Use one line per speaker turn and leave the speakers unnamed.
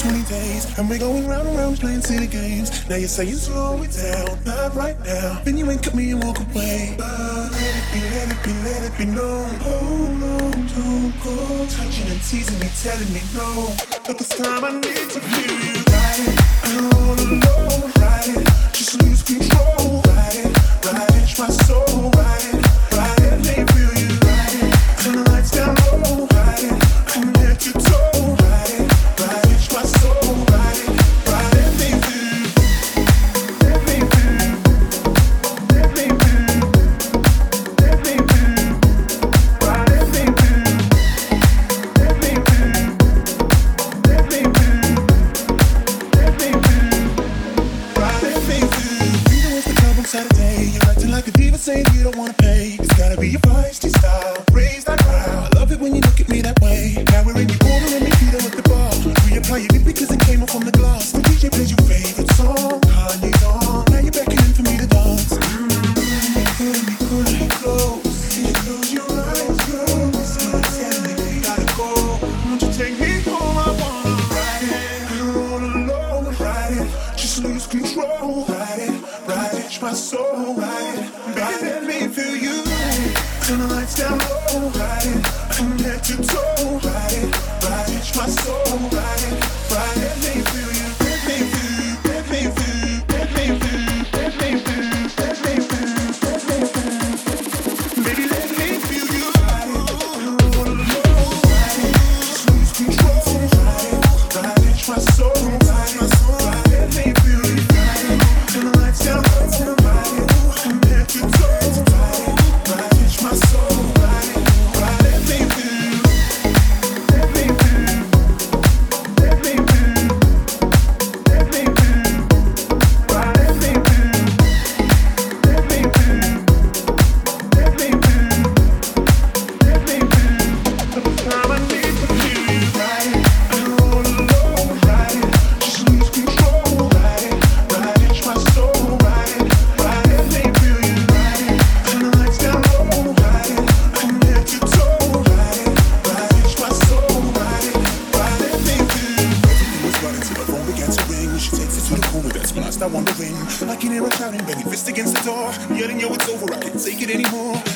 20 days, and we're going round and round playing silly games. Now you're saying slow it down, not right now. Then you ain't cut me and walk away. But let it be, let it be, let it be known. Hold on, don't go touching and teasing me, telling me no. But this time I need to feel you. Ride it, I'm all alone. Ride it, just lose control. Ride it, my soul. Ride it, let me feel you. Ride it, turn the lights down low. Ride it, I'm head to toe. Ride it, my soul. Ride it, let me feel you. Let me feel you. Let me feel you. Let me feel you. Ride it, let me feel you. Let me feel you. Let me feel you. Let me feel you. Ride it, let me feel you. Freedom was the club on Saturday. You're acting like a diva, saying you don't wanna pay. It's gotta be your feisty style. Raise that crowd. I love it when you look at me that way. Now we're in your corner and we feet at the bar. Reapply your lip because it came off on the glass. The DJ plays your favorite song. Kanye's on. Now you're beckoning for me to dance. Pull me close. Close your eyes, girl. Tell me we gotta go. Won't you take me home? I wanna ride it. You're all alone. Ride it. Just lose control. Ride it, my soul. Ride it, baby, let me feel you. Turn the lights down low. Ride it, I'm head to toe. Ride it, my soul. Ride it, let me feel you. Let me feel you. Let me feel you. Let me feel you. Let me feel you. Let me feel you. Let me feel you. Baby, let me feel you. Ride it, you're all alone. Ride it, just lose control. Ride it, my soul. Ride it, let me feel you. Ride it, turn the lights down low. Ride it, I'm head to toe. Ride it, my soul. Ride it, let me feel you. Let me feel you. Let me feel you. Let me feel you. Ride it, let me feel you. Let me feel you. Let me feel you. Let me feel you. For the time I need to feel you. Ride it, I'm all alone. Ride it, just lose control. Ride it, my soul. Ride it, let me feel you. Ride it, turn the lights down low. Ride it, I'm head to toe. Ride it, my soul. Ride it, let me feel you. Everything was running till the phone began to ring. She takes it to the corner, that's when I start wondering. I can hear her shouting, banging fist against the door, yelling, yo, it's over, I can't take it anymore.